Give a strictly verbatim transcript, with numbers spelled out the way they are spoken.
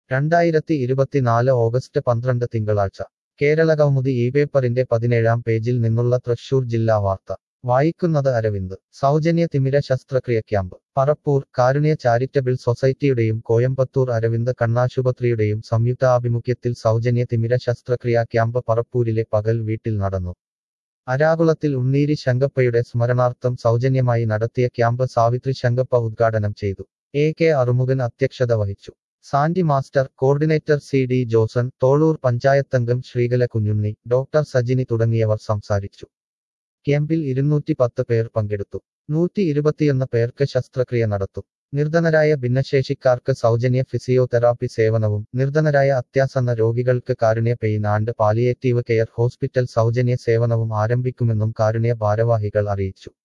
രണ്ടായിരത്തി ഇരുപത്തിനാല് ഓഗസ്റ്റ് പന്ത്രണ്ട് തിങ്കളാഴ്ച കേരളകൗമുദി ഈ പേപ്പറിന്റെ പതിനേഴാം പേജിൽ നിന്നുള്ള തൃശൂർ ജില്ലാ വാർത്ത വായിക്കുന്നത് അരവിന്ദ് സൗജന്യ തിമിര ശസ്ത്രക്രിയ ക്യാമ്പ് പറപ്പൂർ കാരുണ്യ ചാരിറ്റബിൾ സൊസൈറ്റിയുടെയും കോയമ്പത്തൂർ അരവിന്ദ് കണ്ണാശുപത്രിയുടെയും സംയുക്താഭിമുഖ്യത്തിൽ സൗജന്യ തിമിര ശസ്ത്രക്രിയാ ക്യാമ്പ് പറപ്പൂരിലെ പകൽ വീട്ടിൽ നടന്നു. അരാകുളത്തിൽ ഉണ്ണീരി ശങ്കപ്പയുടെ സ്മരണാർത്ഥം സൗജന്യമായി നടത്തിയ ക്യാമ്പ് സാവിത്രി ശങ്കപ്പ ഉദ്ഘാടനം ചെയ്തു. എ കെ അറുമുഖൻ അധ്യക്ഷത വഹിച്ചു. Santy master, coordinator C D Joson, Tholur പഞ്ചായത്തംഗം ശ്രീകല കുഞ്ഞുണ്ണി, ഡോക്ടർ സജിനി തുടങ്ങിയവർ സംസാരിച്ചു. ക്യാമ്പിൽ ഇരുന്നൂറ്റി പത്ത് പേർ പങ്കെടുത്തു. നൂറ്റി ഇരുപത്തിയൊന്ന് പേർക്ക് ശസ്ത്രക്രിയ നടത്തും. നിർധനരായ ഭിന്നശേഷിക്കാർക്ക് സൗജന്യ ഫിസിയോതെറാപ്പി സേവനവും നിർധനരായ അത്യാസന്ന രോഗികൾക്ക് Karunya pain and palliative care hospital സൗജന്യ സേവനവും ആരംഭിക്കുമെന്നും കാരുണ്യ ഭാരവാഹികൾ അറിയിച്ചു.